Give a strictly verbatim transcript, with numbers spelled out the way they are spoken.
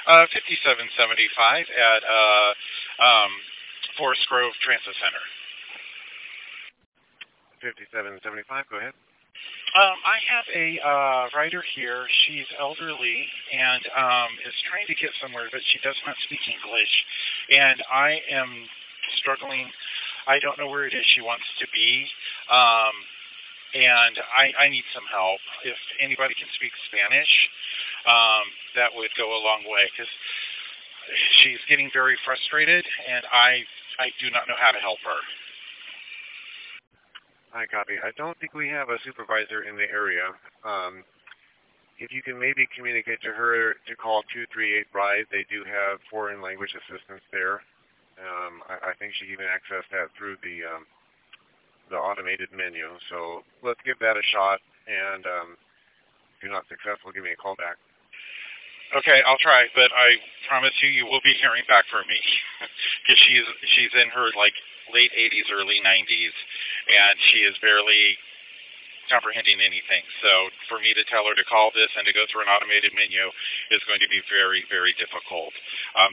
Uh, fifty-seven seventy-five at uh, um, Forest Grove Transit Center. fifty-seven seventy-five, go ahead. Um, I have a uh, writer here. She's elderly and um, is trying to get somewhere, but she does not speak English. And I am struggling. I don't know where it is she wants to be. Um, and I, I need some help. If anybody can speak Spanish, um, that would go a long way because she's getting very frustrated, and I I do not know how to help her. I copy. I don't think we have a supervisor in the area. Um, if you can maybe communicate to her to call two three eight RIDE, they do have foreign language assistance there. Um, I, I think she even accessed that through the um, the automated menu. So let's give that a shot, and um, if you're not successful, give me a call back. Okay, I'll try, but I promise you, you will be hearing back from me because she's she's in her like late eighties, early nineties, and she is barely comprehending anything. So for me to tell her to call this and to go through an automated menu is going to be very, very difficult. Um,